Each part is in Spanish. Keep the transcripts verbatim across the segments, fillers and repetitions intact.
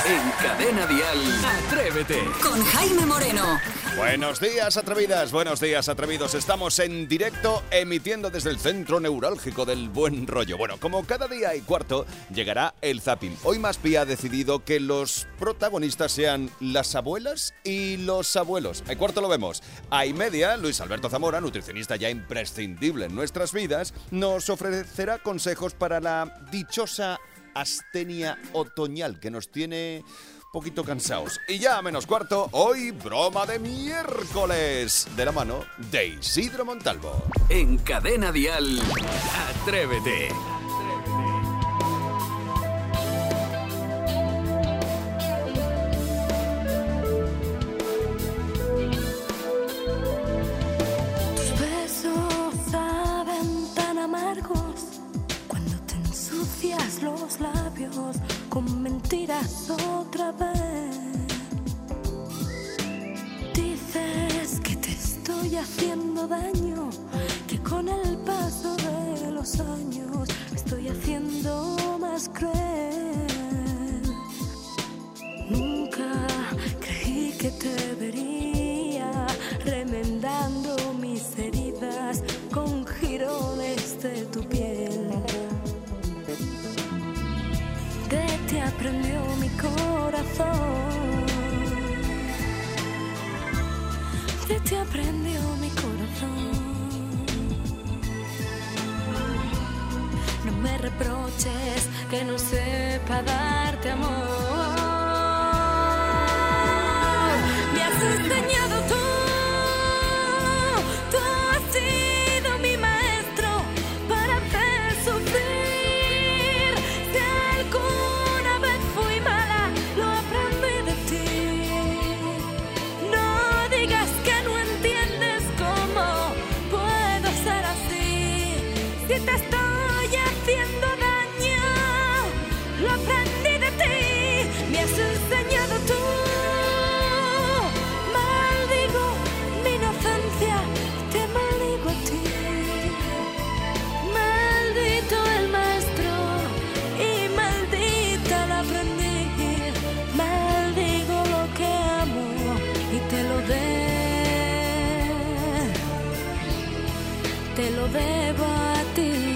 En Cadena Dial, Atrévete. Con Jaime Moreno. Buenos días, atrevidas, buenos días, atrevidos. Estamos en directo, emitiendo desde el centro neurálgico del buen rollo. Bueno, como cada día y cuarto, llegará el zapping. Hoy Maspi ha decidido que los protagonistas sean las abuelas y los abuelos. A cuarto lo vemos. A y media, Luis Alberto Zamora, nutricionista ya imprescindible en nuestras vidas, nos ofrecerá consejos para la dichosa astenia otoñal que nos tiene poquito cansados. Y ya a menos cuarto, hoy broma de miércoles, de la mano de Isidro Montalvo. En Cadena Dial, Atrévete. Tus besos saben tan amargos cuando te ensucias los labios con mentiras otra vez. Dices que te estoy haciendo daño, que con el paso de los años me estoy haciendo más cruel. Nunca creí que te vería remendando mis heridas con jirones de tu piel. De ti aprendió mi corazón, de ti aprendió mi corazón. No me reproches que no sepa darte amor. Me has enseñado tú, tú has sido mi maestro para hacer sufrir. Si alguna vez fui mala, lo aprendí de ti. No digas que no entiendes cómo puedo ser así. Si te estoy haciendo daño, lo aprendí de ti. Me has enseñado tú. Maldigo mi inocencia, te maldigo a ti. Maldito el maestro y maldita la aprendí. Maldigo lo que amo y te lo de, te lo debo a ti.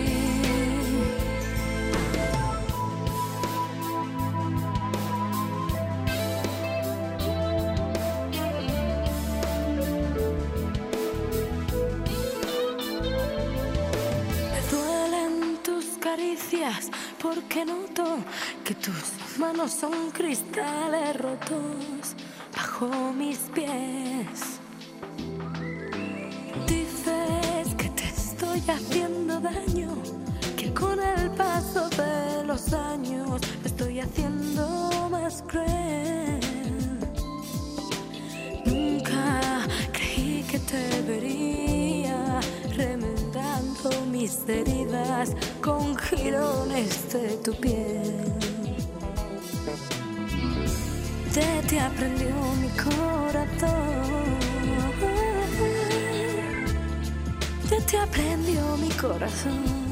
Me duelen tus caricias porque noto que tus manos son cristales rotos bajo mis pies. Dices que te estoy haciendo daño, que con el paso de los años me estoy haciendo más cruel. Nunca creí que te vería remendando mis heridas con jirones de tu piel. De ti aprendió mi corazón, de ti aprendió mi corazón.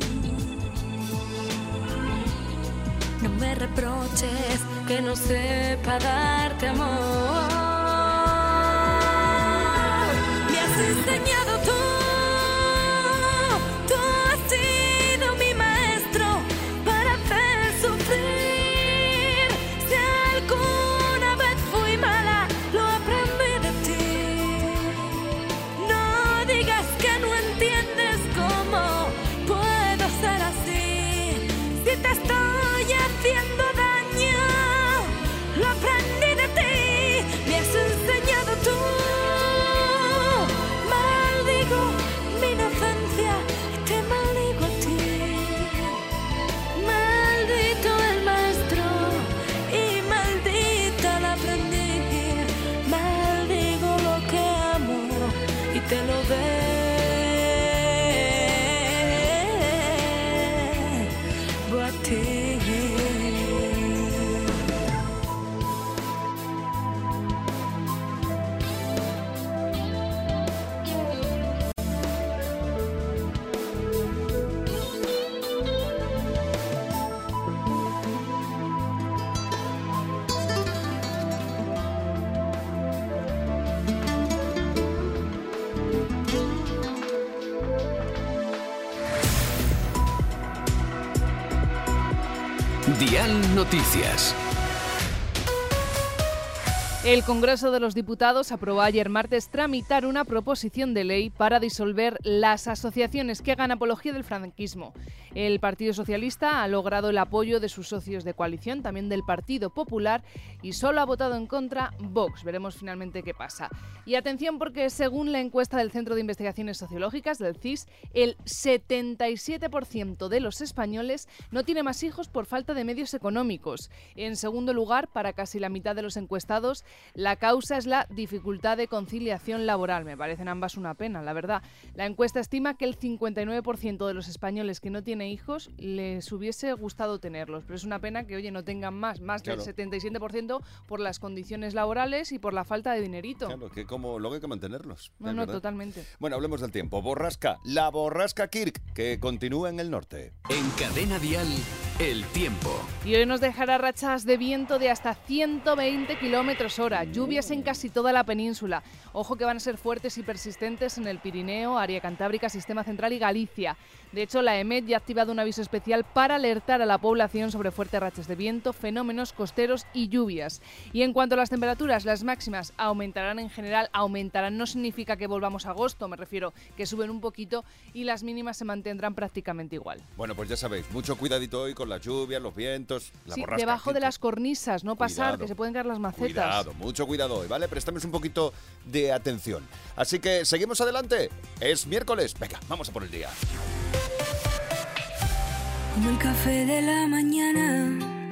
No me reproches que no sepa darte amor. Me has enseñado tú, tú has sido mi maestro para hacer sufrir. Si alguna vez fui mala, lo aprendí de ti. No digas que no entiendes cómo puedo ser así. Si te estoy haciendo daño, lo aprendí de ti. Me has enseñado tú. Maldigo mi inocencia y te maldigo a ti. Maldito el maestro y maldita la aprendí. Maldigo lo que amo y te lo debo a ti. Dial Noticias. El Congreso de los Diputados aprobó ayer martes tramitar una proposición de ley para disolver las asociaciones que hagan apología del franquismo. El Partido Socialista ha logrado el apoyo de sus socios de coalición, también del Partido Popular, y solo ha votado en contra Vox. Veremos finalmente qué pasa. Y atención, porque según la encuesta del Centro de Investigaciones Sociológicas, del C I S, el setenta y siete por ciento de los españoles no tiene más hijos por falta de medios económicos. En segundo lugar, para casi la mitad de los encuestados, la causa es la dificultad de conciliación laboral. Me parecen ambas una pena, la verdad. La encuesta estima que el cincuenta y nueve por ciento de los españoles que no tienen hijos les hubiese gustado tenerlos, pero es una pena que, oye, no tengan más, más claro. del setenta y siete por ciento por las condiciones laborales y por la falta de dinerito. Claro, que como luego hay que mantenerlos. No, no, verdad. Totalmente. Bueno, hablemos del tiempo. Borrasca, la borrasca Kirk, que continúa en el norte. En Cadena Dial, el tiempo. Y hoy nos dejará rachas de viento de hasta ciento veinte kilómetros hora, lluvias en casi toda la península. Ojo que van a ser fuertes y persistentes en el Pirineo, área cantábrica, sistema central y Galicia. De hecho, la EMET ya ha activado un aviso especial para alertar a la población sobre fuertes rachas de viento, fenómenos costeros y lluvias. Y en cuanto a las temperaturas, las máximas aumentarán en general. Aumentarán no significa que volvamos a agosto, me refiero que suben un poquito, y las mínimas se mantendrán prácticamente igual. Bueno, pues ya sabéis, mucho cuidadito hoy con las lluvias, los vientos, la sí, borrasca. Debajo de las cornisas, no pasar, cuidado, que se pueden caer las macetas. Cuidado, mucho cuidado hoy, ¿vale? Prestamos un poquito de atención. Así que, ¿seguimos adelante? Es miércoles. Venga, vamos a por el día. Como el café de la mañana,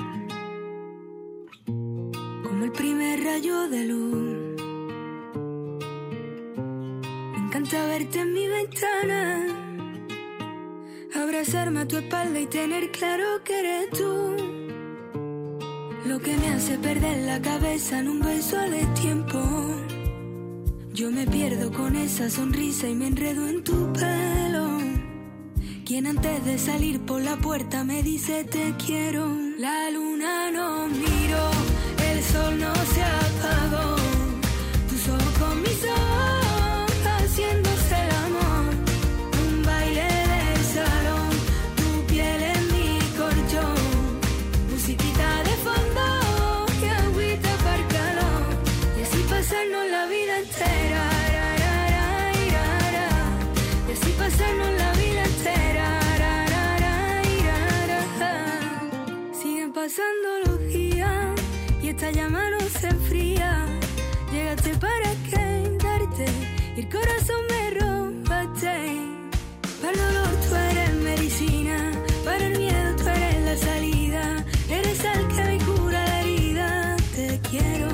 como el primer rayo de luz. Me encanta verte en mi ventana, abrazarme a tu espalda y tener claro que eres tú. Lo que me hace perder la cabeza en un beso de tiempo. Yo me pierdo con esa sonrisa y me enredo en tu pelo. Quien antes de salir por la puerta me dice te quiero. La luna no miró, el sol no se apagó. Tus ojos con mis ojos, haciéndose el amor. Un baile de salón, tu piel en mi colchón. Musiquita de fondo, que agüita para el calor. Y así pasarnos la vida entera. Y así pasarnos la vida entera. Pasando los días y esta llama no se enfría. Llegaste para quedarte y el corazón me robaste. Para el dolor tú eres medicina, para el miedo tú eres la salida. Eres el que me cura la herida. Te quiero.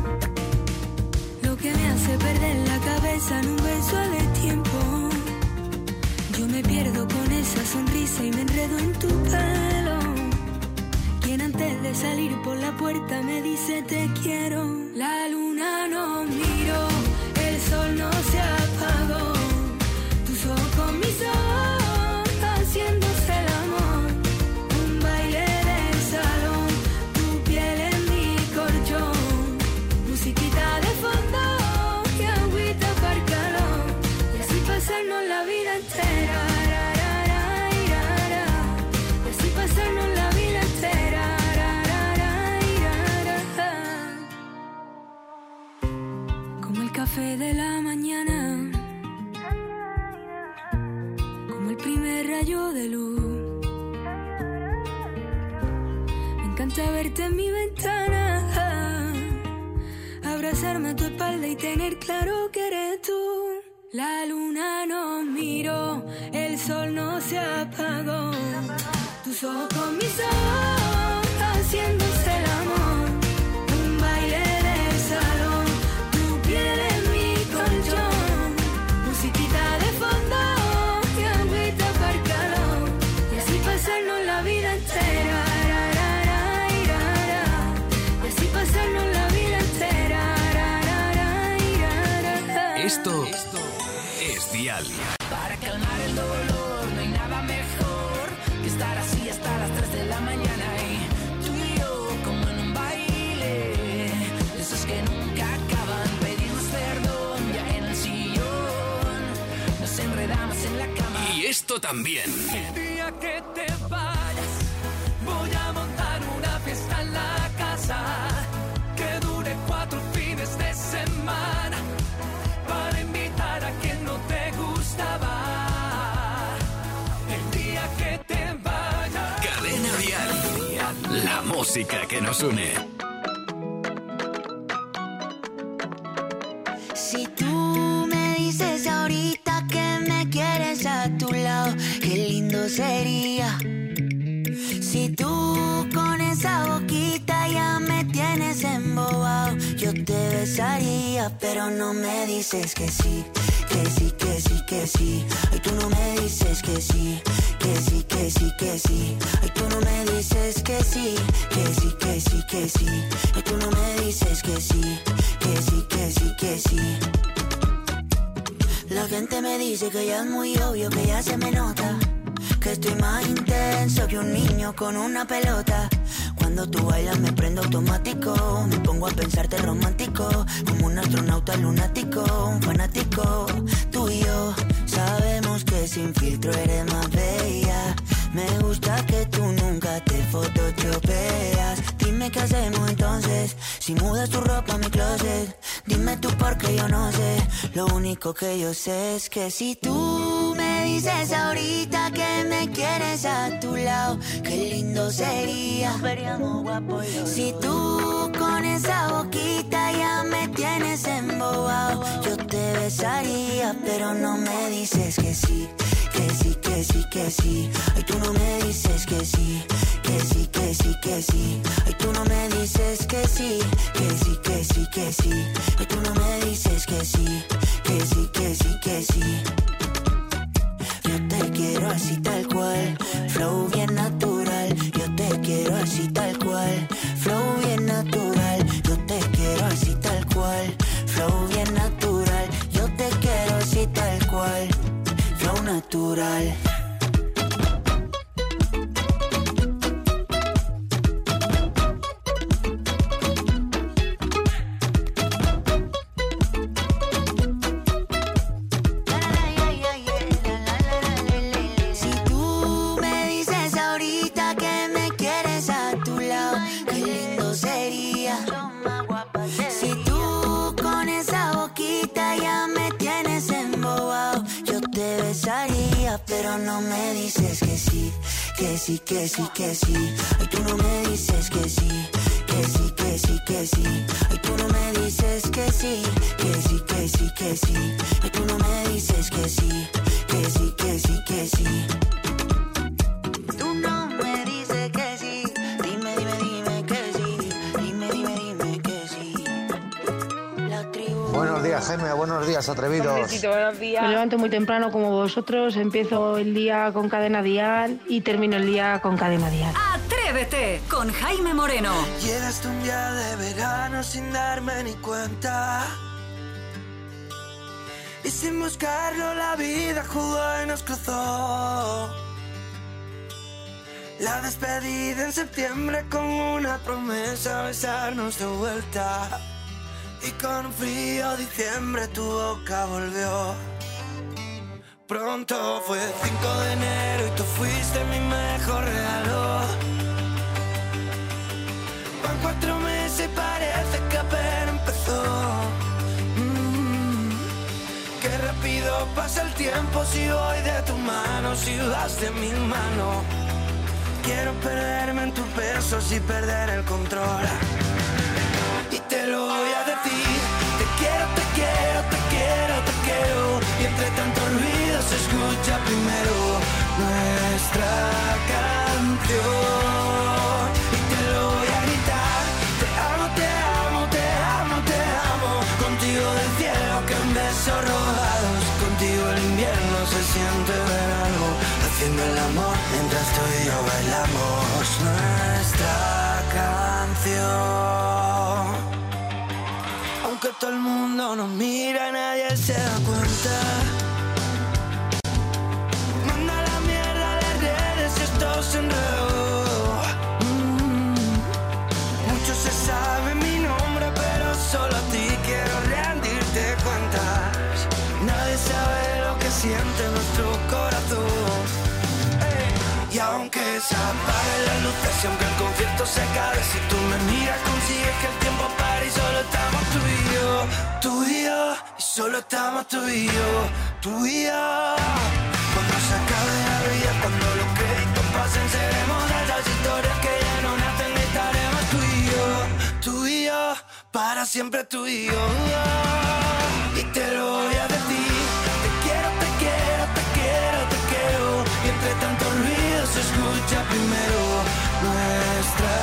Lo que me hace perder la cabeza en un beso de tiempo. Yo me pierdo con esa sonrisa y me enredo en tu pelo. Quien antes de salir por la puerta me dice te quiero. La luna no miró, el sol no se apagó. Tus ojos con mis ojos, haciéndose el amor. Un baile de salón, tu piel en mi colchón. Musiquita de fondo, que agüita para el calor. Y así pasarnos la vida entera. Y así pasarnos la vida entera. Café de la mañana, como el primer rayo de luz. Me encanta verte en mi ventana, abrazarme a tu espalda y tener claro que eres tú. La luna no miró, el sol no se apagó. Tus ojos con mis ojos, haciéndose el amor. Un baile de salón, tu piel en musiquita de fondo, que agüita para el calor. Y así pasarnos la vida entera. Y así pasarnos la vida entera. Esto, esto es Dial. Para calmar el dolor no hay nada mejor que estar así hasta las tres de la mañana. Y tú y yo como en un baile, esos que nunca acaban. Pedimos perdón ya en el sillón, nos enredamos en la cama. Y esto también. El día que te vayas voy a montar un pasar, que dure cuatro fines de semana, para invitar a quien no te gustaba, el día que te vaya. Cadena Dial, la música que nos une. Si tú me dices ahorita que me quieres a tu lado, qué lindo sería. Si tú con esa boquita ya me tienes embobado, yo te besaría, pero no me dices que sí, que sí, que sí, que sí. Ay, tú no me dices que sí, que sí, que sí, que sí. Ay, tú no me dices que sí, que sí, que sí, que sí. Ay, tú no me dices que sí, que sí, que sí, que sí. La gente me dice que ya es muy obvio, que ya se me nota, que estoy más intenso que un niño con una pelota. Cuando tú bailas me prendo automático, me pongo a pensarte romántico, como un astronauta lunático, un fanático. Tú y yo sabemos que sin filtro eres más bella. Me gusta que tú nunca te photoshopeas. Dime qué hacemos entonces, si mudas tu ropa a mi closet. Dime tú porque yo no sé, lo único que yo sé es que si tú me dices ahorita que me quieres a tu lado, qué lindo sería. Si tú con esa boquita ya me tienes embobado, yo te besaría, pero no me dices que sí, que sí, que sí, que sí. Ay, tú no me dices que sí, que sí, que sí, que sí. Ay, tú no me dices que sí, que sí, que sí, que sí. Ay, tú no me dices que sí, que sí, que sí, que sí. Yo te quiero así tal cual, flow bien natural. Yo te quiero así tal cual, flow bien natural. Yo te quiero así tal cual, flow bien natural. Yo te quiero así tal cual, flow natural. Pero no me dices que sí, que sí, que sí, que sí. Ay, tú no me dices que sí, que sí, que sí, que sí. Ay, tú no me dices que sí, que sí, que sí, que sí. Ay, tú no me dices que sí, que sí, que sí, que sí. Tú no me dices que sí. Dime, dime, dime que sí. Dime, dime, dime que sí. La tribu. Buenos días, Jaime. Buenos días, atrevidos. Buenos días. Me levanto muy temprano como vosotros, empiezo el día con Cadena Dial y termino el día con Cadena Dial. Atrévete con Jaime Moreno. Llegaste un día de verano sin darme ni cuenta, y sin buscarlo la vida jugó y nos cruzó. La despedida en septiembre con una promesa, besarnos de vuelta. Y con un frío diciembre tu boca volvió. Pronto fue cinco de enero y tú fuiste mi mejor regalo. Van cuatro meses y parece que apenas empezó. mm, Qué rápido pasa el tiempo si voy de tu mano, si vas de mi mano. Quiero perderme en tus besos y perder el control. Y te lo voy a decir, te quiero, te quiero, te quiero, te quiero. Y entre tanto ruido se escucha primero nuestra canción. Y te lo voy a gritar, te amo, te amo, te amo, te amo. Contigo del cielo que en besos robados, contigo el invierno se siente verano. Haciendo el amor mientras tú y yo bailamos nuestra canción. Aunque todo el mundo nos mira, nadie se da cuenta. Manda la mierda de redes y esto se enredó. mm. Muchos se saben mi nombre, pero solo a ti quiero rendirte cuentas. Nadie sabe lo que siente nuestro corazón. Ey. Y Y aunque se apaguen las luces y aunque el concierto se acabe, si tú me miras consigues que el tiempo pare y solo estamos tú y yo, tú y yo, y solo estamos tú y yo, tú y yo. Cuando se acabe la vida, cuando los créditos pasen, seremos de esas historias que ya no nacen, estaremos tú y yo, tú y yo, para siempre tú y yo. Y te lo voy a decir, te quiero, te quiero, te quiero, te quiero. Y entre tanto ruido se escucha primero nuestra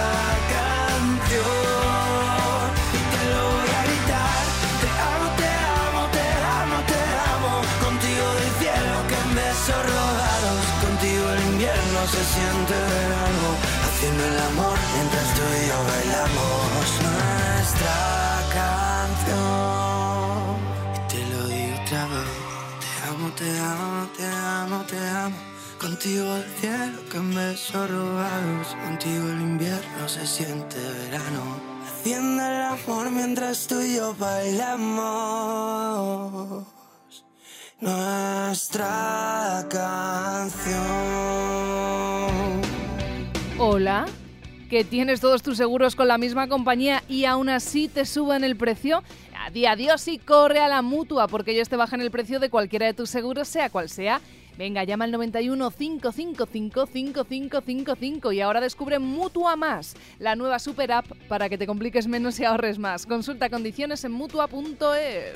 canción. Y te lo voy a gritar, te amo, te amo, te amo, te amo. Contigo del cielo que en besos robados, contigo el invierno se siente verano. Haciendo el amor mientras tú y yo bailamos nuestra canción. Y te lo digo otra vez, te amo, te amo, te amo, te amo. Contigo el cielo que en besos robados, contigo el invierno se siente verano. Haciendo el amor mientras tú y yo bailamos nuestra canción. Hola, ¿que tienes todos tus seguros con la misma compañía y aún así te suben el precio? Di adiós y corre a la Mutua, porque ellos te bajan el precio de cualquiera de tus seguros, sea cual sea. Venga, llama al noventa y uno, cinco cinco cinco, cinco cinco cinco cinco y ahora descubre Mutua Más, la nueva super app para que te compliques menos y ahorres más. Consulta condiciones en mutua punto es.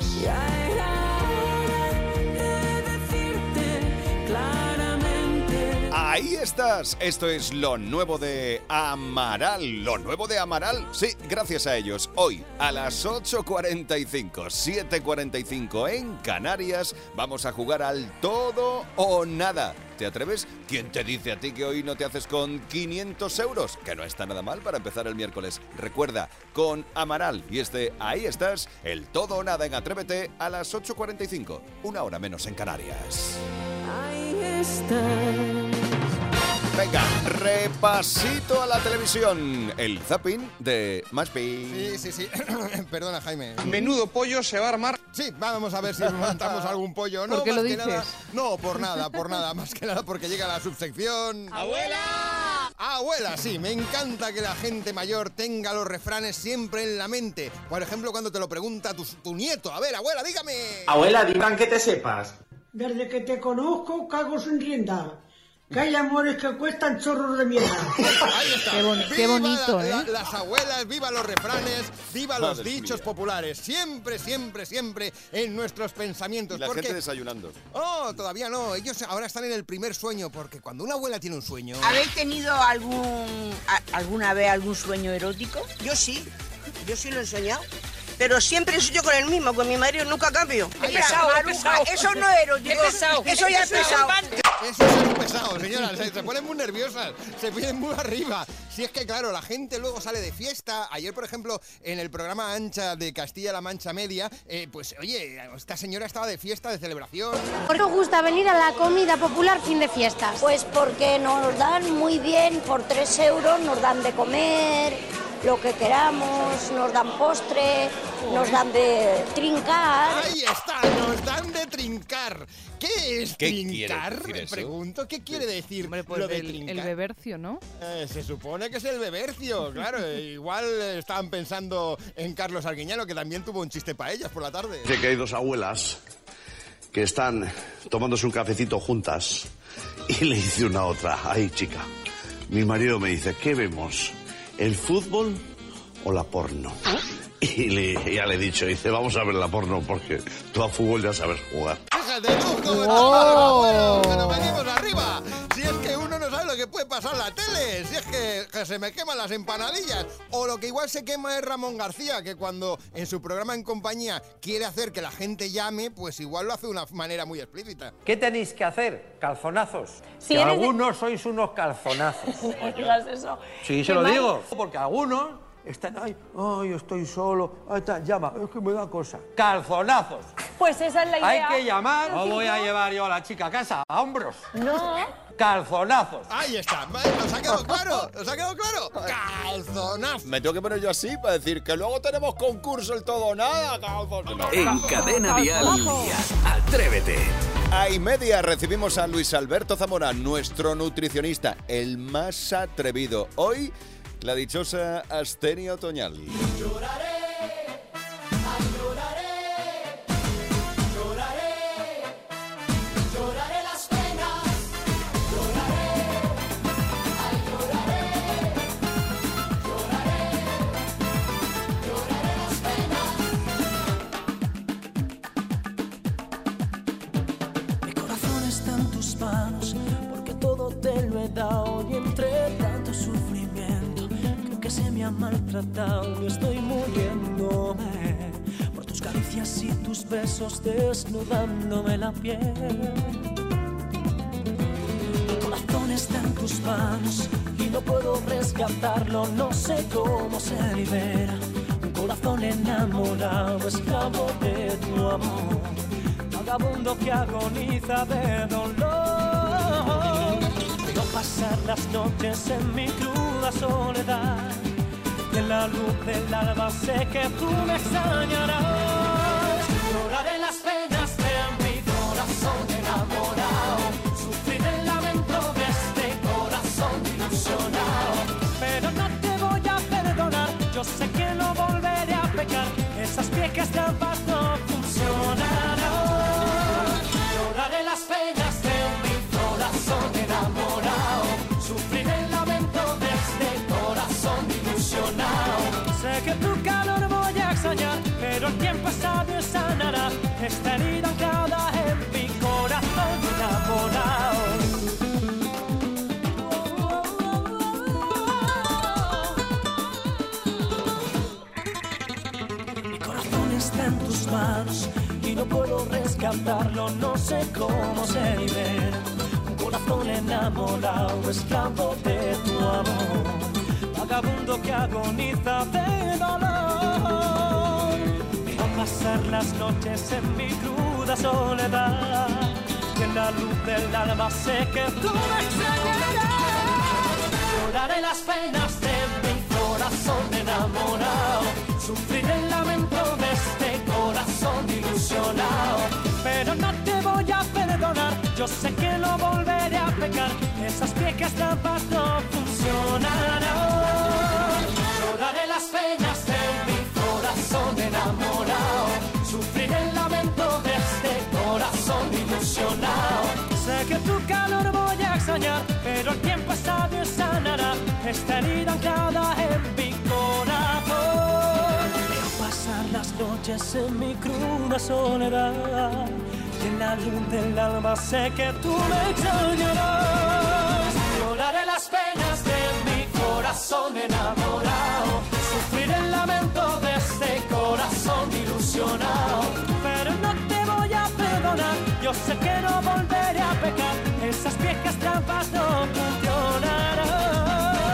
Ahí estás. Esto es lo nuevo de Amaral. Lo nuevo de Amaral. Sí, gracias a ellos. Hoy a las ocho cuarenta y cinco, siete cuarenta y cinco en Canarias vamos a jugar al todo o nada. ¿Te atreves? ¿Quién te dice a ti que hoy no te haces con quinientos euros? Que no está nada mal para empezar el miércoles. Recuerda, con Amaral y este Ahí estás, el todo o nada en Atrévete a las ocho cuarenta y cinco. Una hora menos en Canarias. Ahí estás. Venga, repasito a la televisión. El zapping de Maspi. Sí, sí, sí. Perdona, Jaime. Menudo pollo se va a armar. Sí, vamos a ver si montamos algún pollo. No, ¿Por qué más lo que dices? nada. No, por nada, por nada. Más que nada porque llega la subsección. ¡Abuela! Abuela, sí. Me encanta que la gente mayor tenga los refranes siempre en la mente. Por ejemplo, cuando te lo pregunta tu, tu nieto. A ver, abuela, dígame. Abuela, digan que te sepas. Desde que te conozco, cago sin rienda. Que hay amores que cuestan chorros de mierda. Ahí está. Qué, bon- qué bonito, la, ¿eh? la, las abuelas, viva los refranes, viva los Madre dichos mía. populares. Siempre, siempre, siempre en nuestros pensamientos. Y la porque... gente desayunando. Oh, todavía no. Ellos ahora están en el primer sueño, porque cuando una abuela tiene un sueño... ¿Habéis tenido algún a- alguna vez algún sueño erótico? Yo sí, yo sí lo he soñado. Pero siempre soy yo con el mismo, con mi marido nunca cambio. Es pesado, es pesado. Eso no es erótico. Es pesado. Eso ya es pesado. Eso es muy pesado, señora. Se, se ponen muy nerviosas, se vienen muy arriba. Si es que, claro, la gente luego sale de fiesta. Ayer, por ejemplo, en el programa Ancha de Castilla-La Mancha Media, eh, pues, oye, esta señora estaba de fiesta, de celebración. ¿Por qué os gusta venir a la comida popular fin de fiestas? Pues porque nos dan muy bien, por tres euros nos dan de comer, lo que queramos, nos dan postre, nos dan de trincar. Ahí está, nos dan de trincar. ¿Qué es ¿Qué trincar? quiere decir Me eso? pregunto, ¿qué quiere decir Hombre, pues lo de el, trincar? el bebercio, ¿no? Eh, se supone que es el bebercio, claro. eh, igual eh, estaban pensando en Carlos Arguiñano, que también tuvo un chiste para ellas por la tarde. Dice que hay dos abuelas que están tomándose un cafecito juntas y le dice una a otra: ay, chica, mi marido me dice, ¿qué vemos? ¿El fútbol o la porno? Y le, ya le he dicho, dice, vamos a ver la porno porque tú a fútbol ya sabes jugar. Fíjate tú cómo ¡Oh! estamos, bueno, que nos venimos arriba. Si es que uno no sabe lo que puede pasar en la tele, si es que, que se me queman las empanadillas. O lo que igual se quema es Ramón García, que cuando en su programa En Compañía quiere hacer que la gente llame, pues igual lo hace de una manera muy explícita. ¿Qué tenéis que hacer? Calzonazos. Si que eres de- algunos sois unos calzonazos. No digas eso. Sí, se Qué lo mal. digo. Porque algunos están, ay, ay, estoy solo, ay, está, llama, es que me da cosa. Calzonazos. Pues esa es la idea. Hay que llamar. No voy a llevar yo a la chica a casa, a hombros. No. Calzonazos. Ahí está, ¿vale? ¿Nos ha quedado claro? ¿Nos ha quedado claro? Calzonazo. Me tengo que poner yo así para decir que luego tenemos concurso el todo o nada. En Cadena Dial, Atrévete. A y media recibimos a Luis Alberto Zamora, nuestro nutricionista, el más atrevido. Hoy, la dichosa Astenia Otoñal. Lloraré, ay, lloraré, lloraré, lloraré las penas, lloraré, ay, lloraré, lloraré, lloraré las penas. Mi corazón está en tus manos, porque todo te lo he dado y entre tanto sufrimiento que se me ha maltratado y estoy muriéndome por tus caricias y tus besos desnudándome la piel. Mi corazón está en tus manos y no puedo rescatarlo, no sé cómo se libera un corazón enamorado, esclavo de tu amor, vagabundo que agoniza de dolor. Veo pasar las noches en mi cruda soledad y en la luz del alba sé que tú me extrañarás. Lloraré las penas de mi corazón enamorado, sufrir el lamento de este corazón ilusionado. Pero no te voy a perdonar, yo sé que no volveré a pecar, esas viejas trampas no funcionarán. Lloraré las penas de mi corazón enamorado, sufrir el lamento de este corazón ilusionado. Sé que tu calor voy a extrañar, pero el tiempo sabio sanará esta herida anclada en mi corazón enamorado. Mi corazón está en tus manos y no puedo rescatarlo, no sé cómo se libera un corazón enamorado, esclavo de tu amor, vagabundo que agoniza de dolor. Veo pasar las noches en mi cruda soledad y en la luz del alba sé que tú me extrañarás. Lloraré las penas de mi corazón enamorado, sufrir el lamento de este corazón ilusionado. Pero no te voy a perdonar, yo sé que no volveré a pecar, esas viejas trampas no funcionarán. Lloraré las penas de mi corazón enamorado, sufrir el lamento de este corazón ilusionado. Sé que tu calor voy a extrañar, pero el tiempo es sabio y sanará esta herida anclada en mi corazón. Veo pasar las noches en mi cruda soledad y en la luz del alba sé que tú me extrañarás. Lloraré las penas de mi corazón enamorado, sufrir el lamento de este corazón ilusionado. Pero no te voy a perdonar, yo sé que no volveré a pecar, esas viejas trampas no funcionarán.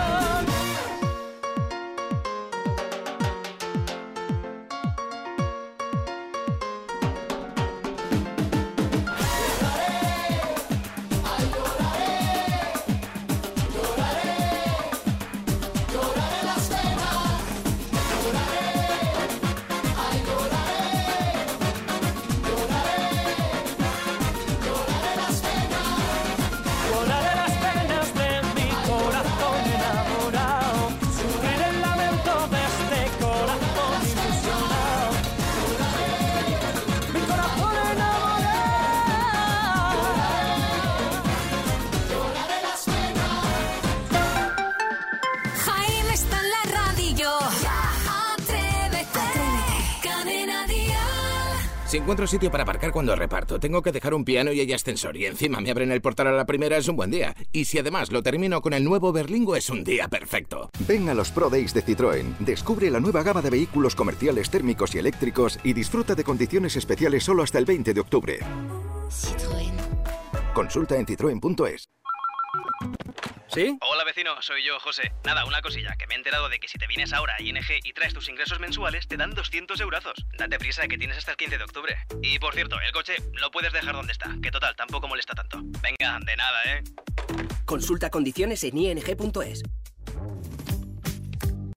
Si encuentro sitio para aparcar cuando reparto, tengo que dejar un piano y hay ascensor y encima me abren el portal a la primera, es un buen día. Y si además lo termino con el nuevo Berlingo, es un día perfecto. Ven a los Pro Days de Citroën. Descubre la nueva gama de vehículos comerciales térmicos y eléctricos y disfruta de condiciones especiales solo hasta el veinte de octubre. Citroën. Consulta en citroen punto es. ¿Sí? Hola vecino, soy yo, José. Nada, una cosilla, que me he enterado de que si te vienes ahora a I N G y traes tus ingresos mensuales, te dan doscientos eurazos. Date prisa, que tienes hasta el quince de octubre. Y por cierto, el coche lo puedes dejar donde está, que total, tampoco molesta tanto. Venga, de nada, ¿eh? Consulta condiciones en i n g punto es.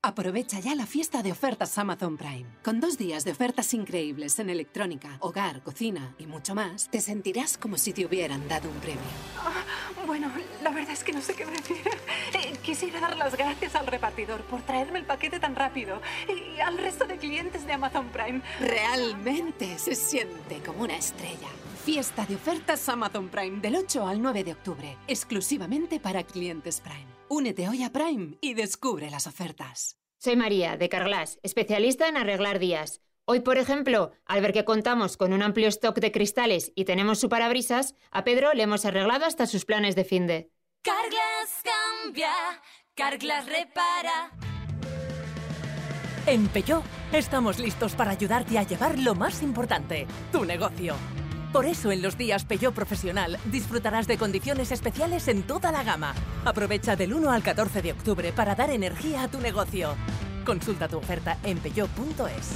Aprovecha ya la fiesta de ofertas Amazon Prime. Con dos días de ofertas increíbles en electrónica, hogar, cocina y mucho más, te sentirás como si te hubieran dado un premio. Oh, bueno, la verdad es que no sé qué decir. Eh, quisiera dar las gracias al repartidor por traerme el paquete tan rápido y al resto de clientes de Amazon Prime. Realmente se siente como una estrella. Fiesta de ofertas Amazon Prime del ocho al nueve de octubre, exclusivamente para clientes Prime. Únete hoy a Prime y descubre las ofertas. Soy María, de Carglass, especialista en arreglar días. Hoy, por ejemplo, al ver que contamos con un amplio stock de cristales y tenemos su parabrisas, a Pedro le hemos arreglado hasta sus planes de finde. Carglass cambia, Carglass repara. En Peugeot estamos listos para ayudarte a llevar lo más importante, tu negocio. Por eso en los días Peugeot Profesional disfrutarás de condiciones especiales en toda la gama. Aprovecha del uno al catorce de octubre para dar energía a tu negocio. Consulta tu oferta en peugeot punto es.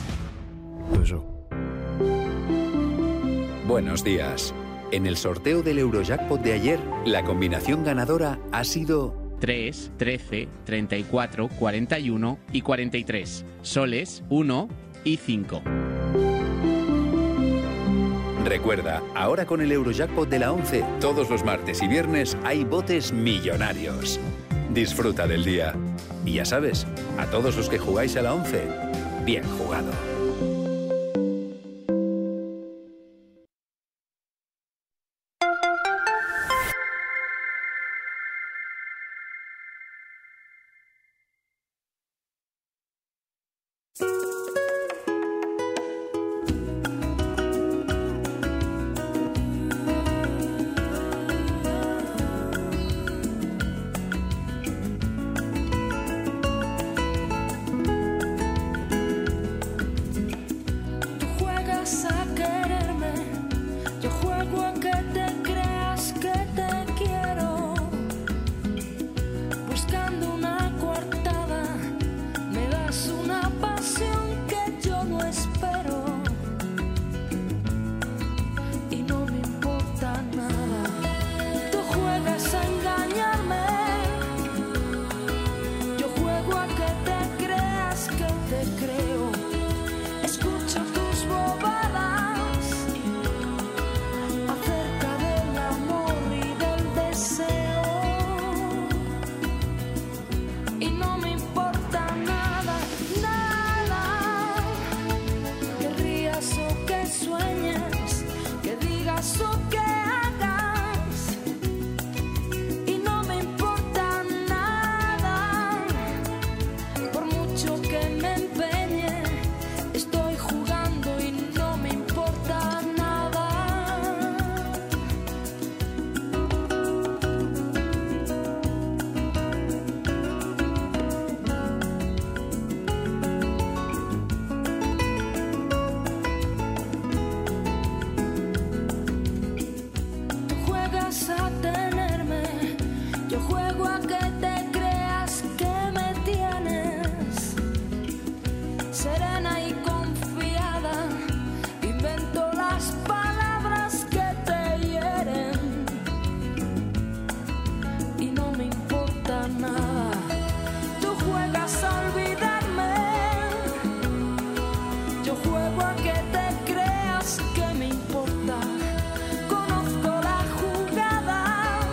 Buenos días. En el sorteo del Eurojackpot de ayer, la combinación ganadora ha sido tres, trece, treinta y cuatro, cuarenta y uno y cuarenta y tres. Soles, uno y cinco. Recuerda, ahora con el Eurojackpot de la once, todos los martes y viernes hay botes millonarios. Disfruta del día. Y ya sabes, a todos los que jugáis a la once, bien jugado. Que me importa, conozco la jugada.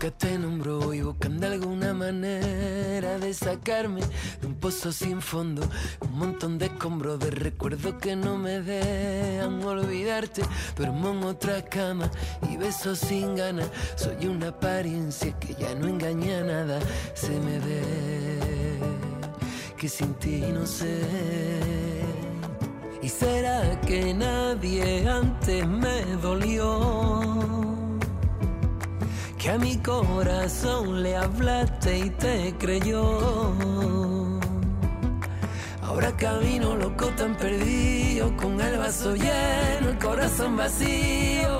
nunca te nombró y buscando alguna manera de sacarme de un pozo sin fondo, un montón de escombros de recuerdos que no me dejan olvidarte. Duermo en otra cama y beso sin ganas, soy una apariencia que ya no engaña nada. Se me ve que sin ti no sé. ¿Y será que nadie antes me dolió? Que a mi corazón le hablaste y te creyó. Ahora camino loco tan perdido, con el vaso lleno, el corazón vacío.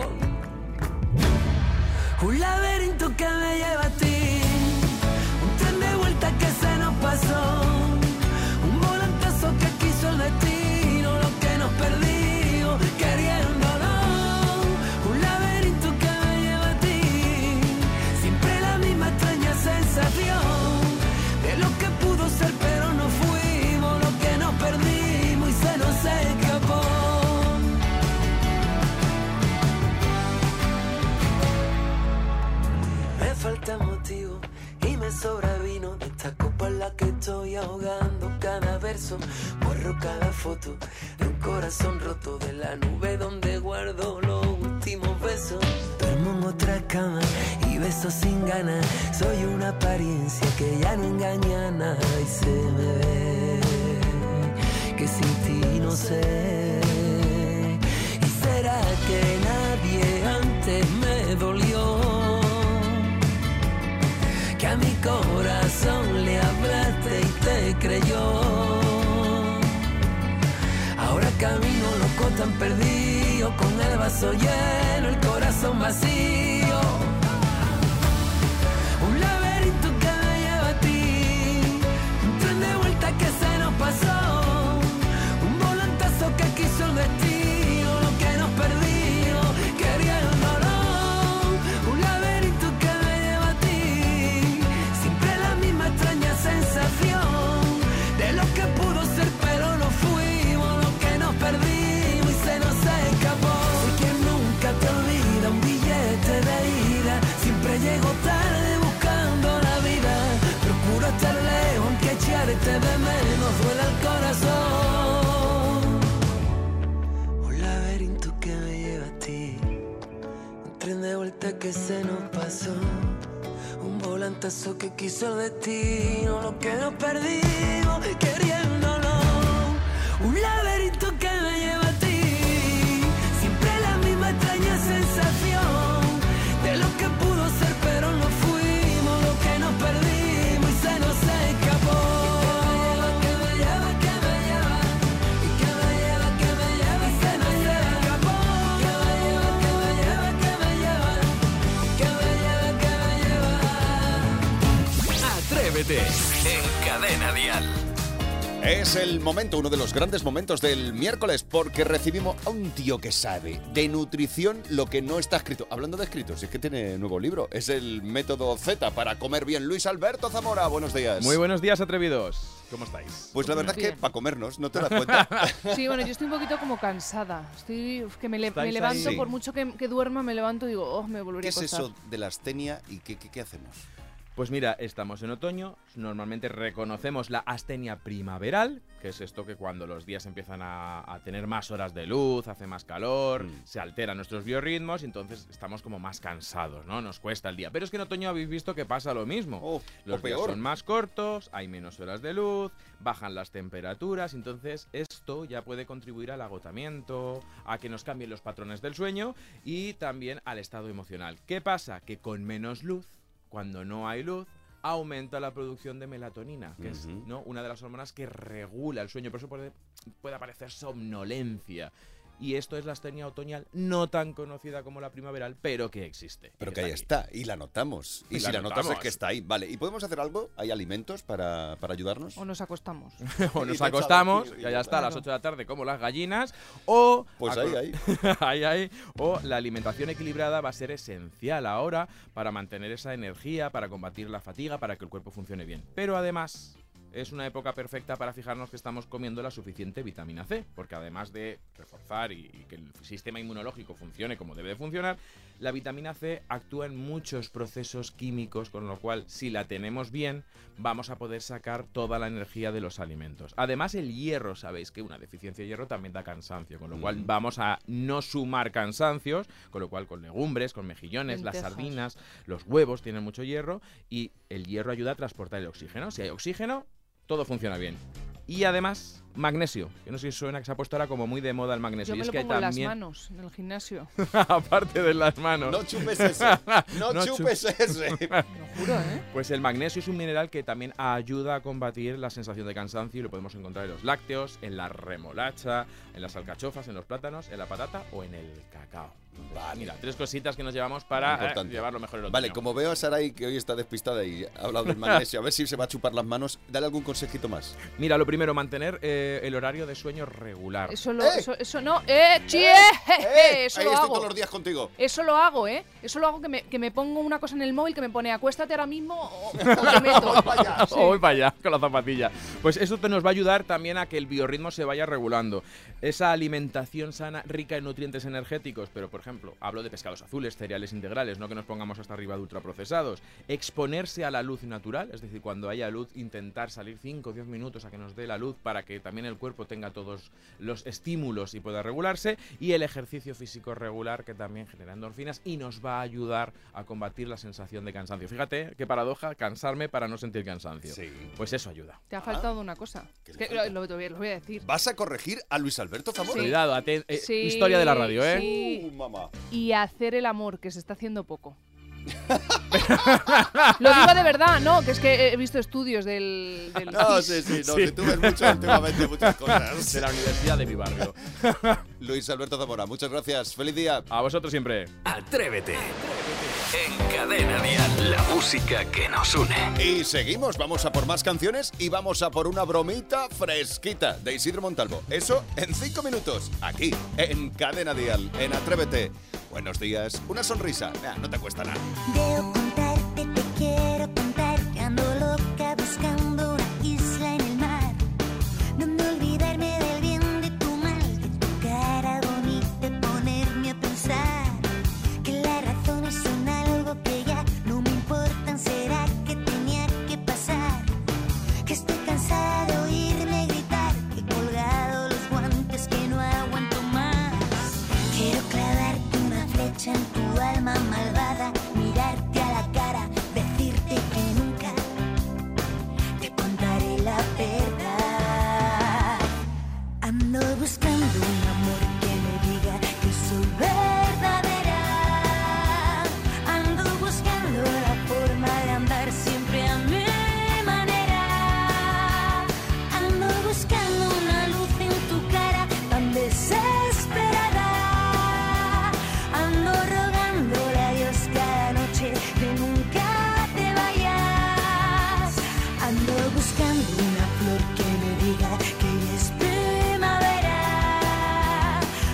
Un laberinto que me lleva a ti, un tren de vuelta que se nos pasó, un volantazo que quiso el destino, lo que nos perdió queriéndolo. Un laberinto que me lleva a ti, siempre la misma extraña sensación de lo que pudo ser pero no fuimos, lo que nos perdimos y se nos escapó. Me falta motivo y me sobra vino de esta copa en la que estoy ahogando cada verso. Borro cada foto de un corazón roto, de la nube donde guardo los últimos besos. Duermo en otra cama y beso sin ganas, soy una apariencia que ya no engaña a nada. Y se me ve que sin ti no sé. ¿Y será que nadie antes me dolió? Que a mi corazón le hablaste y te creyó. Ahora camino loco tan perdido, con el vaso lleno, el corazón vacío. Un laberinto que me lleva a ti, un tren de vuelta que se nos pasó, un volantazo que quiso el destino, lo que nos perdió queriéndolo. Un laberinto que me lleva a ti, siempre la misma extraña sensación de lo que pudo ser pero no fuimos, lo que nos perdimos y se nos escapó. Soy quien nunca te olvida, un billete de ida, siempre llego tarde buscando la vida. Procuro estar lejos aunque echarte de menos duele el corazón. Un laberinto que me lleva a ti, un tren de vuelta que se nos pasó, un volantazo que quiso el destino, lo que nos perdimos queriéndolo. Un laberinto que me lleva a ti, siempre la misma extraña sensación de lo que pudo ser pero no fuimos, lo que nos perdimos y se nos escapó. Que me lleva, que me lleva, y que me lleva, que me lleva y se nos escapó. Que me lleva, que me lleva, que me lleva, que me lleva, que me lleva. Atrévete en Cadena Dial. Es el momento, uno de los grandes momentos del miércoles, porque recibimos a un tío que sabe de nutrición lo que no está escrito. Hablando de escritos, es que tiene nuevo libro. Es el método Z para comer bien. Luis Alberto Zamora, buenos días. Muy buenos días, atrevidos. ¿Cómo estáis? Pues la verdad es que para comernos, ¿no te das cuenta? Sí, bueno, yo estoy un poquito como cansada. Estoy uf, que me, le, me levanto, ahí? por mucho que, que duerma, me levanto y digo, oh, me volvería ¿Qué a es acostar. eso de la astenia y qué, qué, qué hacemos? Pues mira, estamos en otoño, normalmente reconocemos la astenia primaveral, que es esto que cuando los días empiezan a, a tener más horas de luz, hace más calor, mm. se alteran nuestros biorritmos y entonces estamos como más cansados, ¿no? Nos cuesta el día. Pero es que en otoño habéis visto que pasa lo mismo. Oh, los días son más cortos, hay menos horas de luz, bajan las temperaturas, entonces esto ya puede contribuir al agotamiento, a que nos cambien los patrones del sueño y también al estado emocional. ¿Qué pasa? Que con menos luz, cuando no hay luz, aumenta la producción de melatonina, que uh-huh. es ¿no? una de las hormonas que regula el sueño. Por eso puede, puede aparecer somnolencia. Y esto es la astenia otoñal, no tan conocida como la primaveral, pero que existe. Pero que que ahí está, está, y la notamos. Y, y si la notamos es que está ahí. Vale, ¿y podemos hacer algo? ¿Hay alimentos para, para ayudarnos? O nos acostamos. o nos acostamos, que ya está a las ocho de la tarde como las gallinas, o... Pues ahí, ahí. ahí, ahí. O la alimentación equilibrada va a ser esencial ahora para mantener esa energía, para combatir la fatiga, para que el cuerpo funcione bien. Pero además... es una época perfecta para fijarnos que estamos comiendo la suficiente vitamina C, porque además de reforzar y, y que el sistema inmunológico funcione como debe de funcionar, la vitamina C actúa en muchos procesos químicos, con lo cual, si la tenemos bien, vamos a poder sacar toda la energía de los alimentos. Además, el hierro, sabéis que una deficiencia de hierro también da cansancio, con lo cual Mm. vamos a no sumar cansancios, con lo cual con legumbres, con mejillones, las Lentejas. sardinas, los huevos tienen mucho hierro, y el hierro ayuda a transportar el oxígeno. Si hay oxígeno, todo funciona bien. Y además, magnesio, que no sé si suena que se ha puesto ahora como muy de moda el magnesio. Yo y me es lo que pongo en las también manos, en el gimnasio. aparte de las manos. No chupes ese. No, No chupes chu- ese. Juro, ¿eh? Pues el magnesio es un mineral que también ayuda a combatir la sensación de cansancio y lo podemos encontrar en los lácteos, en la remolacha, en las alcachofas, en los plátanos, en la patata o en el cacao. Vale. Mira, tres cositas que nos llevamos para eh, Importante. llevarlo mejor el otoño. Vale, como veo a Sarai que hoy está despistada y ha hablado del magnesio, a ver si se va a chupar las manos, dale algún consejito más. Mira, lo primero, mantener eh, el horario de sueño regular. Eso, lo, ¡Eh! eso, eso no, ¡eh, chie! ¡Eh! Eso Ahí lo estoy hago. todos los días contigo. Eso lo hago, ¿eh? Eso lo hago que me, que me pongo una cosa en el móvil que me pone acuéstate ahora mismo o, o te meto. Sí. O voy para allá con la zapatilla. Pues eso te nos va a ayudar también a que el biorritmo se vaya regulando. Esa alimentación sana, rica en nutrientes energéticos, pero por ejemplo, hablo de pescados azules, cereales integrales, no que nos pongamos hasta arriba de ultraprocesados. Exponerse a la luz natural, es decir, cuando haya luz, intentar salir cinco o diez minutos a que nos dé la luz para que también el cuerpo tenga todos los estímulos y pueda regularse. Y el ejercicio físico regular, que también genera endorfinas y nos va a ayudar a combatir la sensación de cansancio. Fíjate qué paradoja, cansarme para no sentir cansancio. Sí. Pues eso ayuda. Te ha faltado una cosa. Es que lo, lo- lo voy a decir. ¿Vas a corregir a Luis Alberto Zamora? Sí. Cuidado, aten- eh, Sí, historia de la radio, ¿eh? sí. Uh, mamá. Y hacer el amor, que se está haciendo poco. Lo digo de verdad, no, que es que he visto estudios del... del No, sí, sí, no, Sí. que tú ves mucho últimamente muchas cosas. De la universidad de mi barrio. Luis Alberto Zamora, muchas gracias. Feliz día. A vosotros siempre. Atrévete. En Cadena Dial, la música que nos une. Y seguimos, vamos a por más canciones y vamos a por una bromita fresquita de Isidro Montalvo. Eso en cinco minutos, aquí, en Cadena Dial, en Atrévete. Buenos días, una sonrisa, nah, no te cuesta nada. Debo contarte, te quiero contar que ando loca buscando una isla en el mar, donde olvidarme del bien, de tu mal, de tu cara bonita, ponerme a pensar que las razones son algo que ya no me importan. ¿Será que tenía que pasar? Que estoy cansada de oírme gritar, que he colgado los guantes, que no aguanto más. Quiero clavarte una flecha en tu alma malvada, mirarte a la cara, decirte que nunca te contaré la verdad. Ando buscando un amor que me diga que soy verdadera. Ando buscando la forma de andar siempre a mi manera. Ando buscando una luz en tu cara tan desesperada. Ando rogándole a Dios cada noche que nunca te vayas. Ando buscando una flor que me diga que ya es primavera.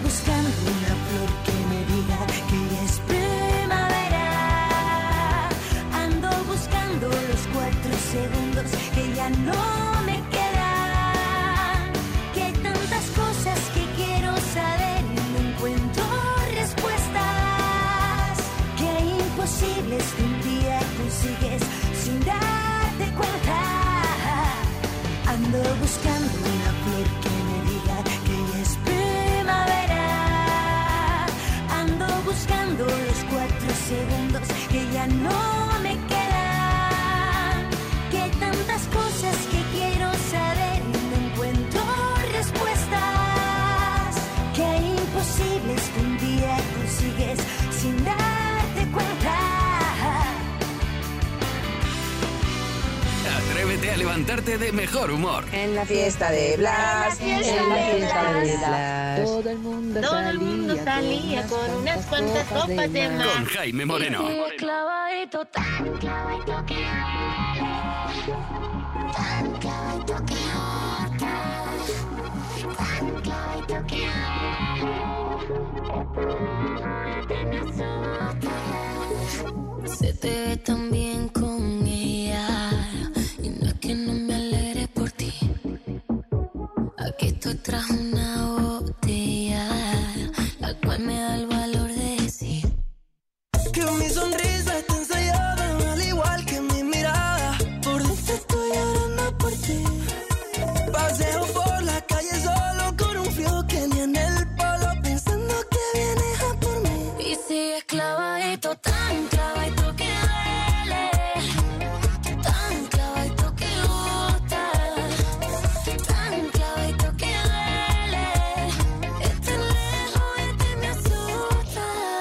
buscando una flor que me diga que ya es primavera. Ando buscando los cuatro segundos que ya no me quedan. Que hay tantas cosas que quiero saber y no encuentro respuestas. Que hay imposibles que un día consigues sin darte cuenta. Ando buscando una flor que me diga que ya es primavera. Ando buscando los cuatro segundos que ya no me quedan. Que hay tantas cosas que quiero saber y no encuentro respuestas. Que hay imposibles que un día consigues sin darte cuenta. Atrévete a levantarte de mejor humor. En la fiesta de Blas, en la fiesta de Blas. Todo el mundo Todo salía, el mundo salía con unas cuantas copas de más. Con Jaime Moreno. Clavadito, tan clavadito que tan clavadito que tan clavadito que se te ve tan bien con ella y no es que no me alegre por ti. Aquí estoy tras una botella, la cual me da el valor de decir que mi sonrisa está ensayada, al igual que mi mirada. Por dentro estoy llorando por ti. Paseo por la calle solo con un frío que ni en el polo, pensando que vienes a por mí. y sigues clavadito, tan clavadito que duele, tan clavadito que gusta, tan clavadito que duele. Estar lejos de ti me asusta.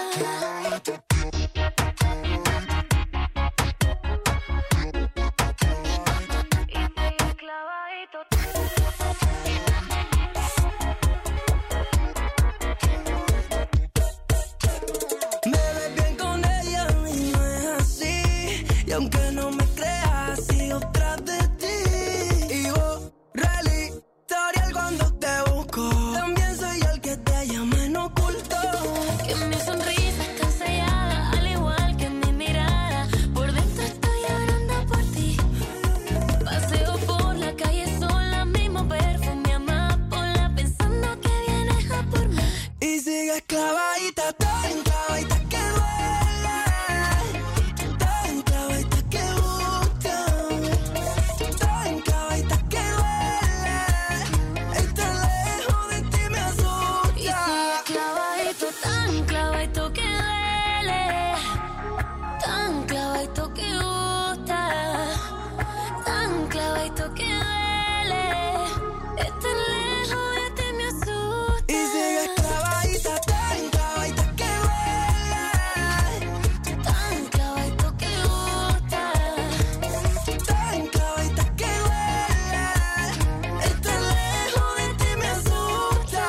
Me ves bien con ella y no es así. Y aunque no me creas, sigo tras de ti. Y borra el historial cuando te busco. También soy el que te llama en oculto. Que mi sonrisa está ensayada, al igual que mi mirada. Por dentro estoy llorando por ti. Paseo por la calle sola, mismo perfume amapola, pensando que vienes a por mí. Y sigues clavadita, tan clavadita que duele, tan clavadita que gusta, tan clavadita que duele. Estar lejos de ti me asusta. Y sigues clavadito, tan clavadito que duele, tan clavadito que gusta, tan clavadito que duele. Estar lejos de ti me asusta. Y sigues clavadita, tan clavadita que duele, tan clavadito que gusta, tan clavadita que duele. Estar lejos de ti me asusta.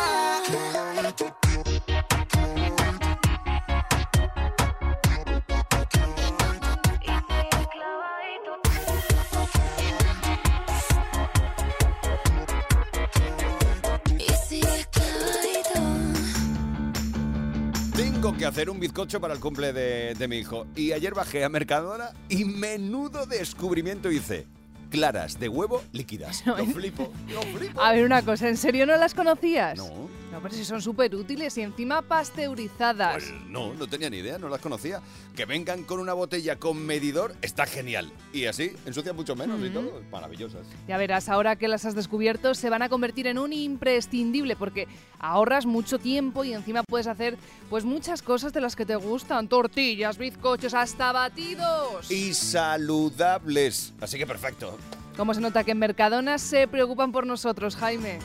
y sigues clavadito. Tengo que hacer un bizcocho para el cumple de, de mi hijo. Y ayer bajé a Mercadona y menudo descubrimiento hice. Claras de huevo líquidas. Lo flipo, lo flipo. A ver, una cosa, ¿en serio no las conocías? No. No, pero si son súper útiles y encima pasteurizadas. Pues no, no tenía ni idea, no las conocía. Que vengan con una botella con medidor está genial. Y así ensucian mucho menos y todo. Maravillosas. Ya verás, ahora que las has descubierto, se van a convertir en un imprescindible porque ahorras mucho tiempo y encima puedes hacer pues muchas cosas de las que te gustan. Tortillas, bizcochos, hasta batidos. Y saludables. Así que perfecto. Como se nota que en Mercadona se preocupan por nosotros, Jaime.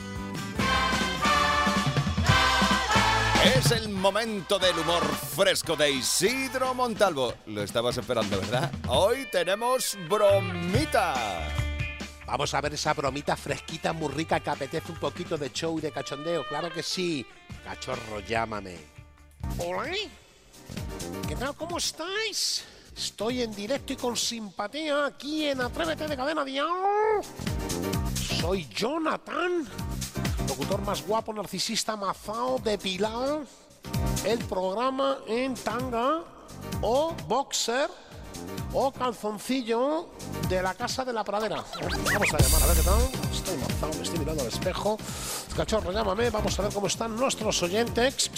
Es el momento del humor fresco de Isidro Montalvo. Lo estabas esperando, ¿verdad? Hoy tenemos bromita. Vamos a ver esa bromita fresquita, muy rica, que apetece un poquito de show y de cachondeo. Claro que sí. Cachorro, llámame. Hola. ¿Qué tal? ¿Cómo estáis? Estoy en directo y con simpatía aquí en Atrévete de Cadena Dial. Soy Jonathan, locutor más guapo, narcisista, mazao, depilado, el programa en tanga o boxer o calzoncillo de la Casa de la Pradera. Vamos a llamar a ver qué tal. Estoy mazao, me estoy mirando al espejo. Cachorro, llámame, vamos a ver cómo están nuestros oyentes.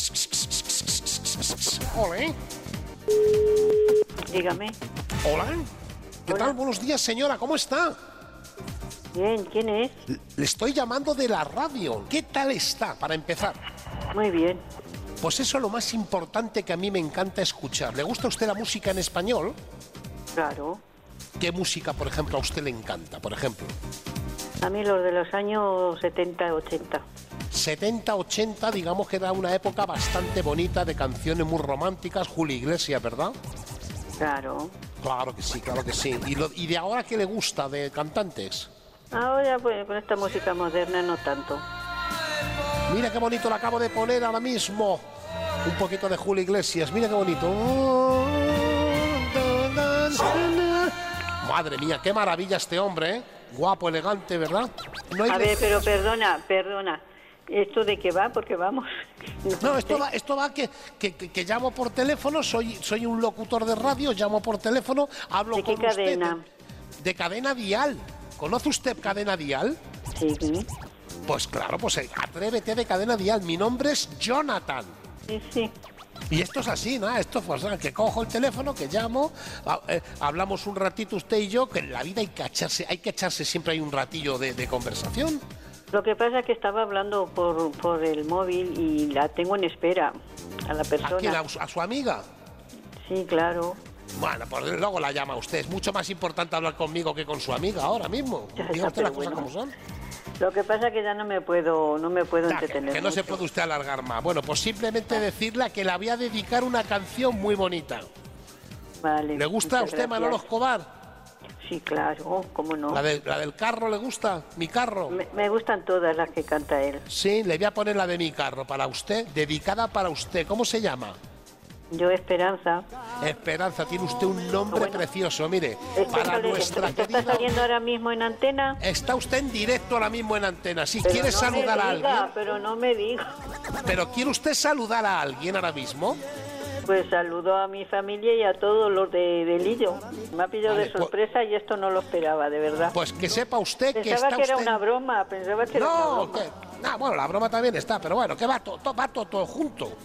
Hola. Dígame. Hola. ¿Qué Hola. tal? Buenos días, señora, ¿cómo está? Bien, ¿quién es? Le estoy llamando de la radio. ¿Qué tal está, para empezar? Muy bien. Pues eso es lo más importante que a mí me encanta escuchar. ¿Le gusta a usted la música en español? Claro. ¿Qué música, por ejemplo, a usted le encanta, por ejemplo? A mí los de los años setenta, ochenta. setenta, ochenta, digamos que era una época bastante bonita de canciones muy románticas. Julio Iglesias, ¿verdad? Claro. Claro que sí, claro que sí. ¿Y, lo, y de ahora qué le gusta de cantantes? Ahora, pues, con esta música moderna no tanto. Mira qué bonito lo acabo de poner ahora mismo. Un poquito de Julio Iglesias, mira qué bonito. Madre mía, qué maravilla este hombre, ¿eh? Guapo, elegante, ¿verdad? No hay A ver, de- pero perdona, perdona. ¿Esto de qué va? Porque vamos. No, esto va, esto va que, que, que- que llamo por teléfono, soy, soy un locutor de radio, llamo por teléfono, hablo ¿De qué con usted. cadena? De, de Cadena Dial. ¿Conoce usted Cadena Dial? Sí, sí. Pues claro, pues eh, atrévete de Cadena Dial. Mi nombre es Jonathan. Sí, sí. Y esto es así, ¿no? Esto pues nada, que cojo el teléfono, que llamo, a- eh, hablamos un ratito usted y yo, que en la vida hay que echarse, hay que echarse siempre hay un ratillo de, de conversación. Lo que pasa es que estaba hablando por, por el móvil y la tengo en espera a la persona. ¿A quién? ¿A, su- a su amiga? Sí, claro. Bueno, pues luego la llama usted. Es mucho más importante hablar conmigo que con su amiga ahora mismo. Ya Diga está, usted las pero cosas bueno. como son. Lo que pasa es que ya no me puedo, no me puedo Ya, que, entretener que no se mucho. puede usted alargar más. Bueno, pues simplemente decirle que le voy a dedicar una canción muy bonita. Vale. ¿Le gusta a muchas usted gracias. Manolo Escobar? Sí, claro, cómo no. ¿La, de- la del carro le gusta? ¿Mi carro? Me, me gustan todas las que canta él. Sí, le voy a poner la de Mi carro para usted, dedicada para usted. ¿Cómo se llama? Yo, Esperanza. Esperanza, tiene usted un nombre precioso, mire. ¿Esto Para sale- nuestra esto está querida... saliendo ahora mismo en antena? Está usted en directo ahora mismo en antena. Si Pero quiere no saludar me a diga, alguien... Pero no me diga. ¿Pero quiere usted saludar a alguien ahora mismo? Pues saludo a mi familia y a todos los de, de Lillo. Me ha pillado Vale, de pues- sorpresa y esto no lo esperaba, de verdad. Pues que sepa usted que Pensaba está que era usted... una broma, pensaba que era una No, broma. que... Ah, bueno, la broma también está, pero bueno, que va todo, va todo, todo junto.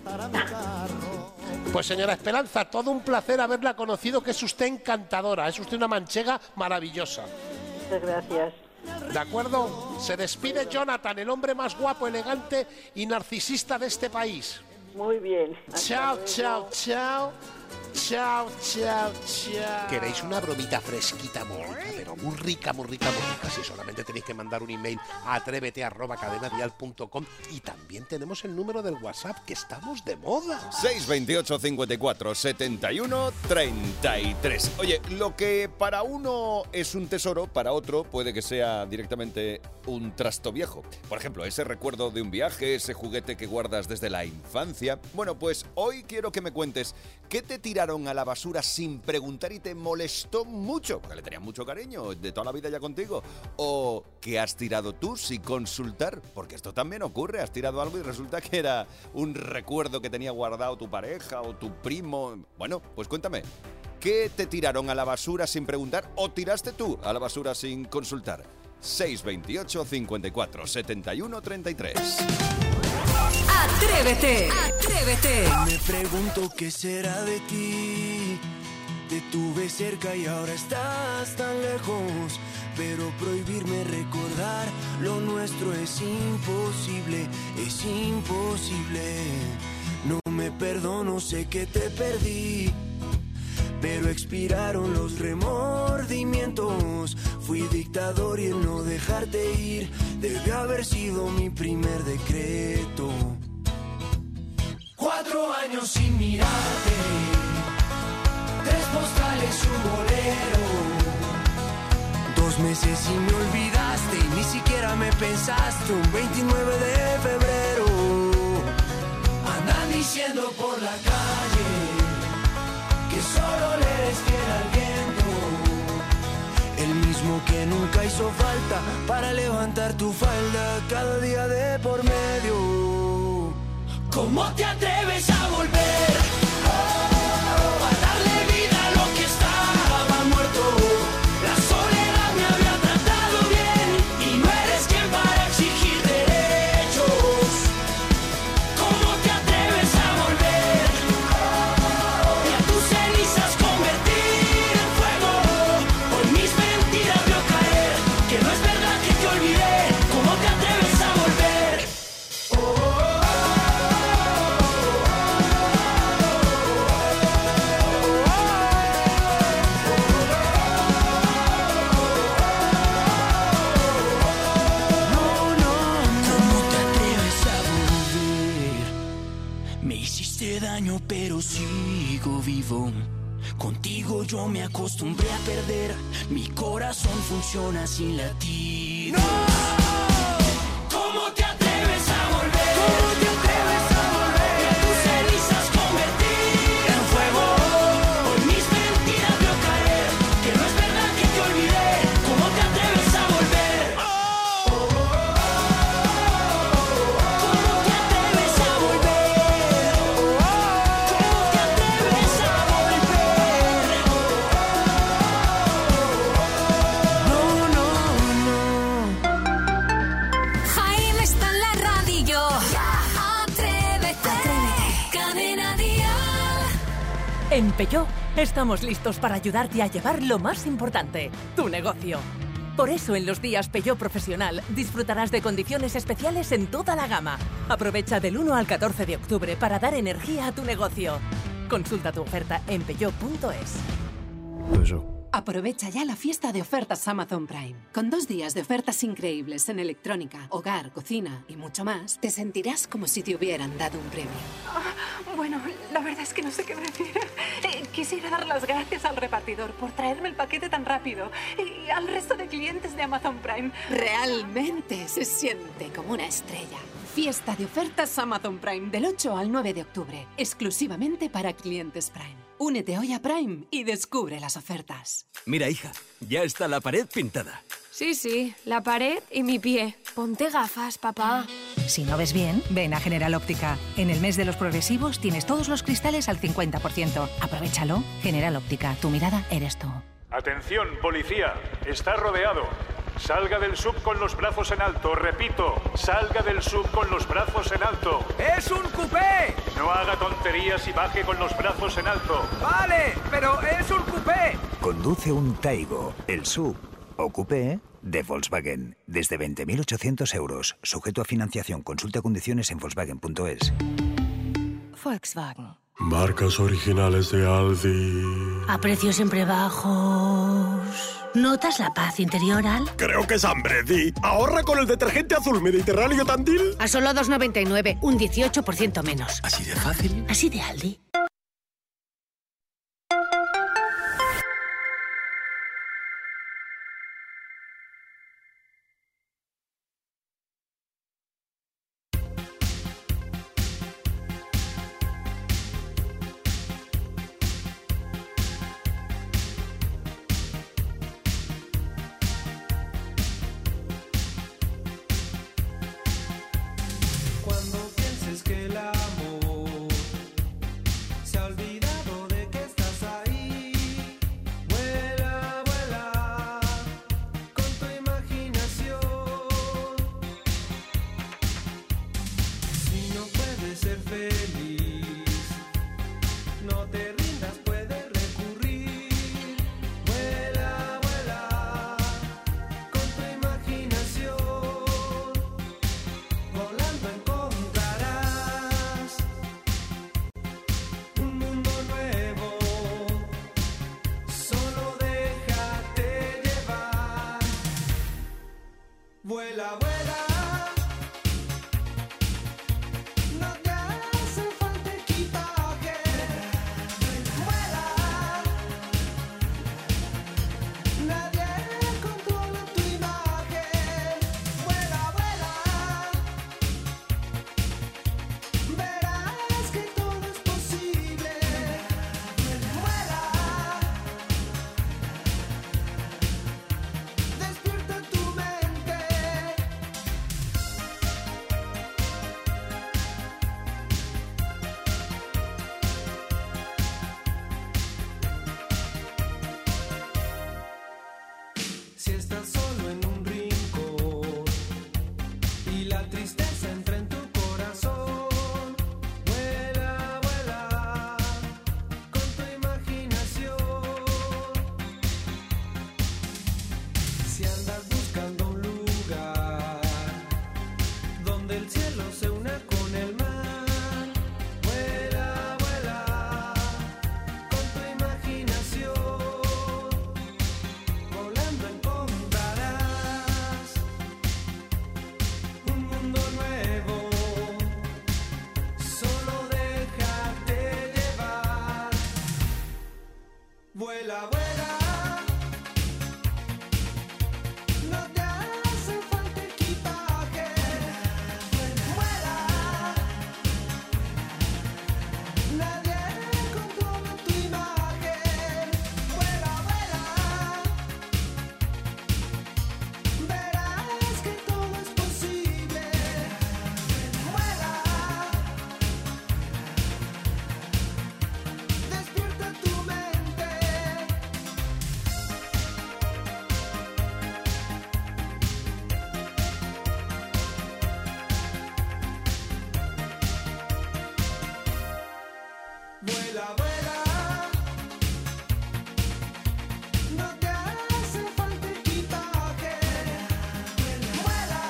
Pues señora Esperanza, todo un placer haberla conocido, que es usted encantadora, es usted una manchega maravillosa. Muchas gracias. ¿De acuerdo? Se despide Jonathan, el hombre más guapo, elegante y narcisista de este país. Muy bien. Hasta Chao, luego. chao, chao. Chao, chao, chao. ¿Queréis una bromita fresquita, muy rica, pero muy rica, muy rica, muy rica? Si solamente tenéis que mandar un email a atrévete arroba cadenadial punto com, y también tenemos el número del WhatsApp, que estamos de moda. seis veintiocho, cincuenta y cuatro, setenta y uno, treinta y tres. Oye, lo que para uno es un tesoro, para otro puede que sea directamente un trasto viejo. Por ejemplo, ese recuerdo de un viaje, ese juguete que guardas desde la infancia. Bueno, pues hoy quiero que me cuentes qué te tiraron a la basura sin preguntar y te molestó mucho, porque le tenías mucho cariño, de toda la vida ya contigo. O que has tirado tú sin consultar, porque esto también ocurre, has tirado algo y resulta que era un recuerdo que tenía guardado tu pareja o tu primo. Bueno, pues cuéntame, ¿qué te tiraron a la basura sin preguntar o tiraste tú a la basura sin consultar? seis veintiocho, cincuenta y cuatro, setenta y uno, treinta y tres. Atrévete, atrévete. Me pregunto qué será de ti. Te tuve cerca y ahora estás tan lejos. Pero prohibirme recordar lo nuestro es imposible, es imposible. No me perdono, sé que te perdí. Pero expiraron los remordimientos. Fui dictador y el no dejarte ir debe haber sido mi primer decreto. Cuatro años sin mirarte, tres postales y un bolero. Dos meses y me olvidaste y ni siquiera me pensaste. Un veintinueve de febrero andan diciendo por la calle que solo le eres fiel al viento. El mismo mismo que nunca hizo falta para levantar tu falda cada día de por medio. ¿Cómo te atreves a volver? Oh, a darle vida a lo que estaba muerto. La soledad me había tratado bien y no eres quien para exigir derechos. ¿Cómo te atreves a volver? Oh, y a tus cenizas convertir en fuego. Por mis mentiras veo caer que no es verdad que te olvidé. ¿Cómo te atreves a volver? Oh, daño, pero sigo vivo. Contigo yo me acostumbré a perder. Mi corazón funciona sin latir. ¡No! ¿Cómo te atreves a volver? ¿Cómo te atreves a volver? Y a tus cenizas convertir en fuego. Por mis mentiras veo caer que no es verdad que te olvidé. ¿Cómo te atreves a volver? ¿Cómo te atreves a volver? En Peugeot estamos listos para ayudarte a llevar lo más importante, tu negocio. Por eso en los días Peugeot Profesional disfrutarás de condiciones especiales en toda la gama. Aprovecha del uno al catorce de octubre para dar energía a tu negocio. Consulta tu oferta en peugeot punto es. Aprovecha ya la fiesta de ofertas Amazon Prime. Con dos días de ofertas increíbles en electrónica, hogar, cocina y mucho más, te sentirás como si te hubieran dado un premio. Ah, bueno, la verdad es que no sé qué decir. Eh, quisiera dar las gracias al repartidor por traerme el paquete tan rápido y al resto de clientes de Amazon Prime. Realmente se siente como una estrella. Fiesta de ofertas Amazon Prime del ocho al nueve de octubre, exclusivamente para clientes Prime. Únete hoy a Prime y descubre las ofertas. Mira, hija, ya está la pared pintada. Sí, sí, la pared y mi pie. Ponte gafas, papá. Si no ves bien, ven a General Óptica. En el mes de los progresivos tienes todos los cristales al cincuenta por ciento. Aprovechalo. General Óptica, tu mirada eres tú. Atención, policía, está rodeado. Salga del sub con los brazos en alto, repito, salga del sub con los brazos en alto. ¡Es un coupé! No haga tonterías y baje con los brazos en alto. Vale, pero es un coupé. Conduce un Taigo, el sub o coupé de Volkswagen, desde veinte mil ochocientos euros, sujeto a financiación. Consulta condiciones en volkswagen punto es. Volkswagen. Marcas originales de Aldi. A precios siempre bajos. ¿Notas la paz interior, Al? Creo que es hambre, Di. Ahorra con el detergente azul Mediterráneo Tandil. A solo dos noventa y nueve, un dieciocho por ciento menos. ¿Así de fácil? Así de Aldi. Vuela, vuela, no te hace falta equipaje. Vuela,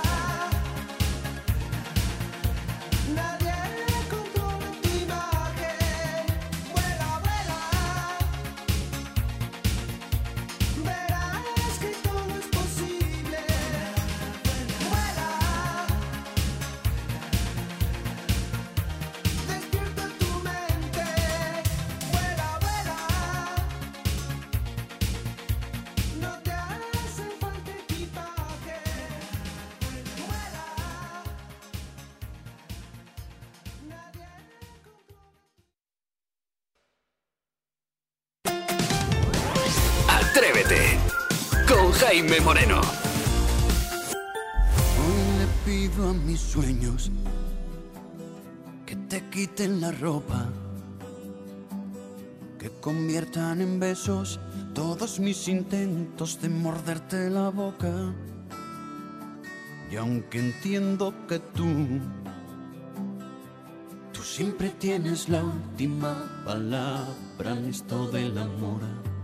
nadie controla tu imagen. Vuela, vuela, verás que todo es posible. Vuela, despierta tu mente. Vuela, vuela, no te hace falta equipaje. Vuela, Atrévete con Jaime Moreno. Hoy le pido a mis sueños que te quiten la ropa, que conviertan en besos todos mis intentos de morderte la boca. Y aunque entiendo que tú, tú siempre tienes la última palabra en esto del amor,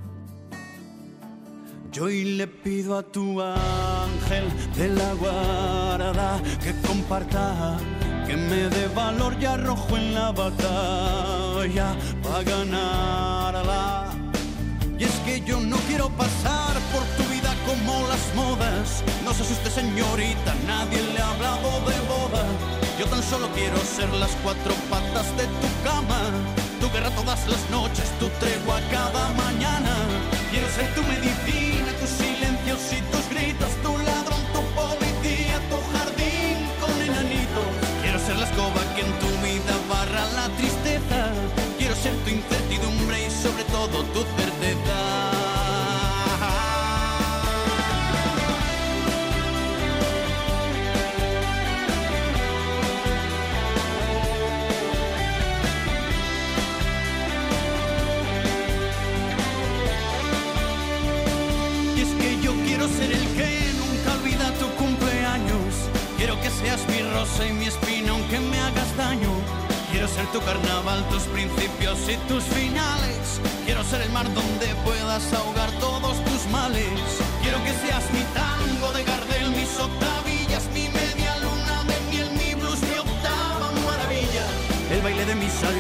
yo hoy le pido a tu ángel de la guarda que comparta, que me dé valor y arrojo en la batalla para ganarla. Y es que yo no quiero pasar por tu vida como las modas. No se asuste, señorita, nadie le ha hablado de boda. Yo tan solo quiero ser las cuatro patas de tu cama, tu guerra todas las noches, tu tregua cada mañana. Quiero ser tu medicina, tus silencios y tus gritos, tu ladrón, tu policía, tu jardín con enanitos. Quiero ser la escoba que en tu vida barra la tristeza. Quiero ser tu incertidumbre y sobre todo tu certeza. Y es que yo quiero ser el que nunca olvida tu cumpleaños. Quiero que seas mi rosa y mi espina aunque me hagas daño. Quiero ser tu carnaval, tus principios y tus finales. Quiero ser el mar donde puedas ahogar todos tus males. Quiero que seas mi tango de Gardel, mis octavillas, mi media luna de miel, mi blues, mi octava maravilla. El baile de mis